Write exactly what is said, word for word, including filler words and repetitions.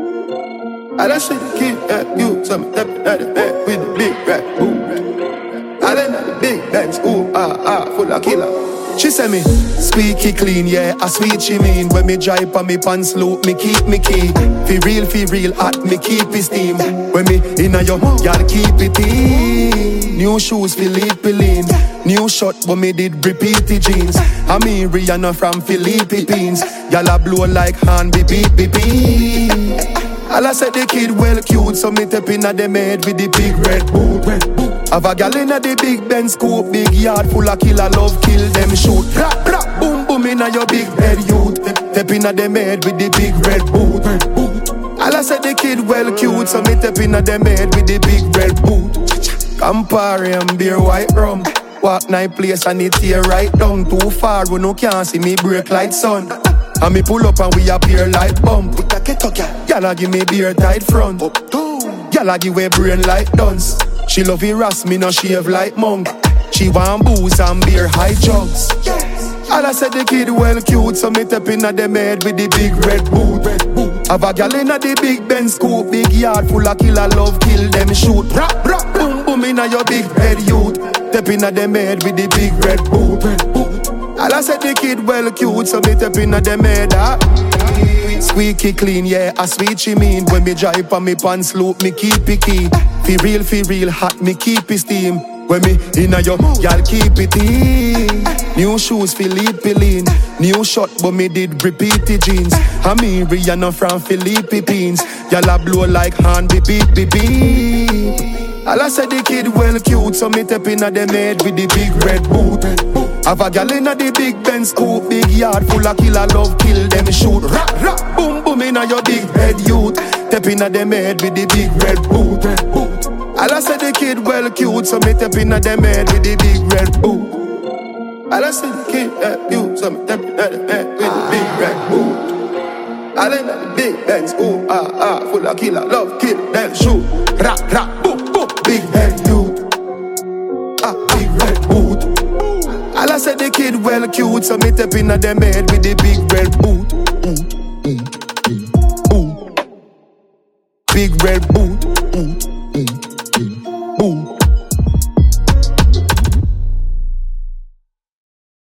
I just see the kid at you, so me stepping at the back with the big rat, ooh. I done at the big bands, ooh, ah, ah, full of killer. She say me, squeaky clean, yeah, a sweet she mean. When me drive on me pants loop, me keep me key. Fi real, fi real hot, me keep it steam. When me inna your mouth, y'all keep it in. New shoes, Philippe lean. New shirt, but me did repeat the jeans. I mean Rihanna from Philippines. Y'all a blow like hand, beep, beep, beep, beep. All I said the kid well cute, so me tap inna the maid with the big red boot. Have a gal inna the big Benz scoop, big yard full of killer love, kill them shoot. Rap, rap, boom, boom inna your big head youth. Tap inna the maid with the big red boot. All I said the kid well cute, so me tap inna the maid with the big red boot. Campari and beer, white rum. Walk night place and it here right down. Too far, we no can't see me break like sun. And me pull up and we appear like bump. Y'all give me beer tight front. Y'all give way brain like dunce. She love it ras, me no shave like monk. She want booze and beer high jugs. All I said the kid well cute, so me tap inna the maid with the big red boot. Have a gal inna the big Benz scoop, big yard full of killer love, kill them shoot. Rap, rap, boom, boom inna your big head youth. Tap inna the maid with the big red boot. All I said the kid well cute, so me tap inna the maid. Ah. Squeaky clean, yeah, a sweet she mean. When me drive on me pants loop, me keep it key. Fi real, fi real hot, me keep it steam. When me inna your mouth, y'all keep it in. New shoes, Philippe lean. New shirt, but me did repeat the jeans. I mean Rihanna from Philippines. Y'all a blow like hand, beep, beep, beep, beep. All I said the kid well cute, so me tap inna the maid with the big red boot. Have a gal inna the big Benz scoop, big yard full of killer love, kill them shoot. Rap, rap, boom, boom inna your big head youth. Tap inna the maid with the big red boot. All I said the kid well cute, so me tap inna the maid with the big red boot. All I said the kid that cute, so me tap inna the maid with the big red boot. All inna the big Benz, ooh, ah, ah, full of killer love, kill them shoot. Rap, rap, boom, boom, big head youth. Ah, big red boot. All I said the kid well cute, so me tap inna the maid with the big red boot. Mm, mm, mm, mm. Big red boot. Mm, mm.